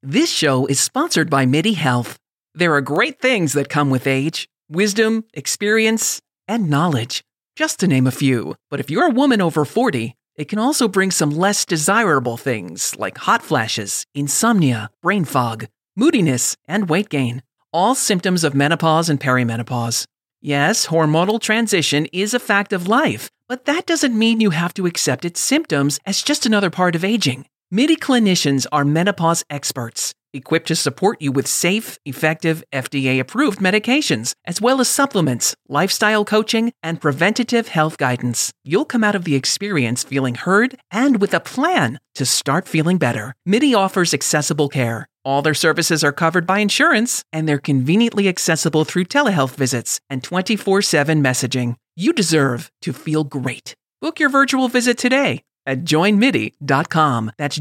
This show is sponsored by MIDI Health. There are great things that come with age: wisdom, experience, and knowledge, just to name a few. But if you're a woman over 40, it can also bring some less desirable things like hot flashes, insomnia, brain fog, moodiness, and weight gain, all symptoms of menopause and perimenopause. Yes, hormonal transition is a fact of life, but that doesn't mean you have to accept its symptoms as just another part of aging. MIDI clinicians are menopause experts, equipped to support you with safe, effective, FDA-approved medications, as well as supplements, lifestyle coaching, and preventative health guidance. You'll come out of the experience feeling heard and with a plan to start feeling better. MIDI offers accessible care. All their services are covered by insurance, and they're conveniently accessible through telehealth visits and 24/7 messaging. You deserve to feel great. Book your virtual visit today at joinmidi.com. That's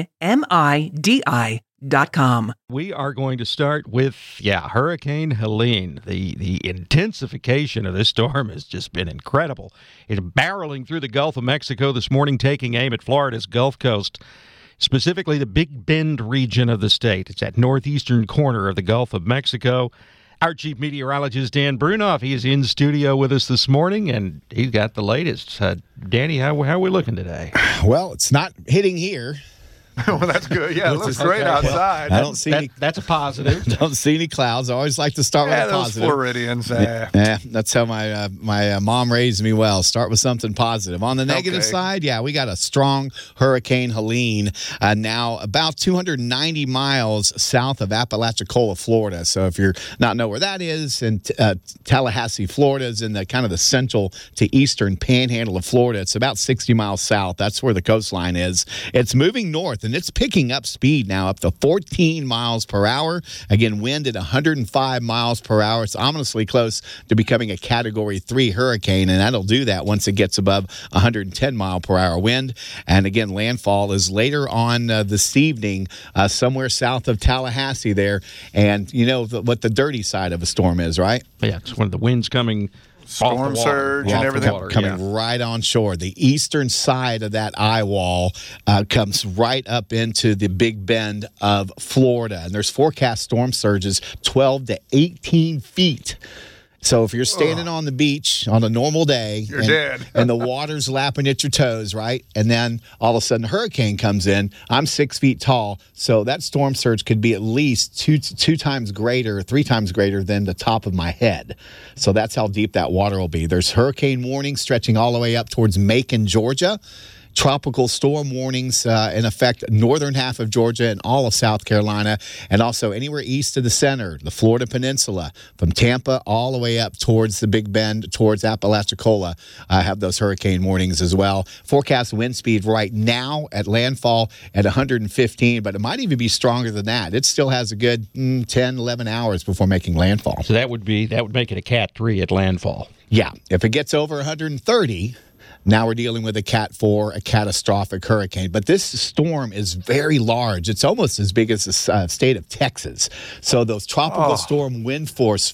joinmidi.com. We are going to start with, Hurricane Helene. The intensification of this storm has just been incredible. It's barreling through the Gulf of Mexico this morning, taking aim at Florida's Gulf Coast, specifically the Big Bend region of the state. It's that northeastern corner of the Gulf of Mexico. Our chief meteorologist, Dan Brunoff, he is in studio with us this morning, and he's got the latest. Danny, how are we looking today? Well, it's not hitting here. Well, that's good. Yeah, it looks great outside. I don't see any. That's a positive. Don't see any clouds. I always like to start with a those positive. Floridians. Yeah, that's how my mom raised me well. Start with something positive. On the negative side, we got a strong Hurricane Helene now about 290 miles south of Apalachicola, Florida. So if you're not know where that is, and Tallahassee, Florida is in the kind of the central to eastern panhandle of Florida. It's about 60 miles south. That's where the coastline is. It's moving north, and it's picking up speed now up to 14 miles per hour. Again, wind at 105 miles per hour. It's ominously close to becoming a Category 3 hurricane, and that'll do that once it gets above 110 mile per hour wind. And again, landfall is later on this evening somewhere south of Tallahassee there. And you know what the dirty side of a storm is, right? Yeah, it's when the wind's coming. Storm surge and everything. Coming right on shore. The eastern side of that eye wall comes right up into the Big Bend of Florida. And there's forecast storm surges 12 to 18 feet. So if you're standing on the beach on a normal day, you're dead. And the water's lapping at your toes, right? And then all of a sudden a hurricane comes in. I'm 6 feet tall, so that storm surge could be at least two times greater, 3 times greater than the top of my head. So that's how deep that water will be. There's hurricane warnings stretching all the way up towards Macon, Georgia. Tropical storm warnings in effect northern half of Georgia and all of South Carolina, and also anywhere east of the center, the Florida Peninsula, from Tampa all the way up towards the Big Bend, towards Apalachicola, have those hurricane warnings as well. Forecast wind speed right now at landfall at 115, but it might even be stronger than that. It still has a good 10, 11 hours before making landfall. So that would make it a Cat 3 at landfall. Yeah, if it gets over 130, now we're dealing with a Cat 4, a catastrophic hurricane. But this storm is very large. It's almost as big as the state of Texas. So those tropical storm wind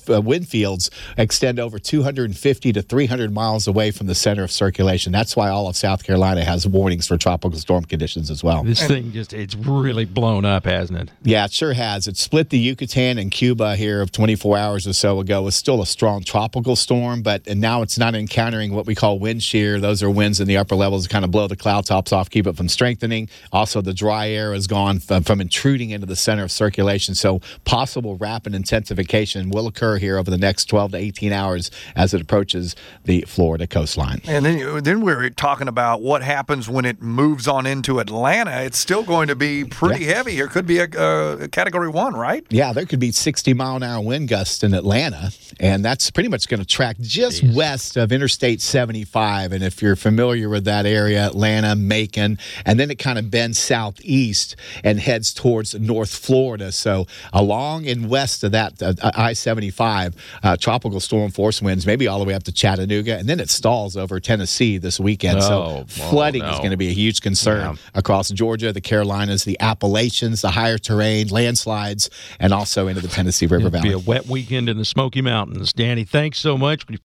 fields extend over 250 to 300 miles away from the center of circulation. That's why all of South Carolina has warnings for tropical storm conditions as well. This thing it's really blown up, hasn't it? Yeah, it sure has. It split the Yucatan and Cuba here of 24 hours or so ago. It was still a strong tropical storm, but now it's not encountering what we call wind shear. Those are winds in the upper levels to kind of blow the cloud tops off, keep it from strengthening. Also, the dry air has gone from intruding into the center of circulation. So possible rapid intensification will occur here over the next 12 to 18 hours as it approaches the Florida coastline. And then we're talking about what happens when it moves on into Atlanta. It's still going to be pretty heavy here. Could be a Category 1, right? Yeah, there could be 60-mile-an-hour wind gusts in Atlanta, and that's pretty much going to track just west of Interstate 75. And if you're familiar with that area, Atlanta, Macon, and then it kind of bends southeast and heads towards North Florida. So along and west of that I-75, tropical storm force winds, maybe all the way up to Chattanooga, and then it stalls over Tennessee this weekend. Flooding is going to be a huge concern across Georgia, the Carolinas, the Appalachians, the higher terrain, landslides, and also into the Tennessee River Valley. It'll be a wet weekend in the Smoky Mountains. Danny, thanks so much.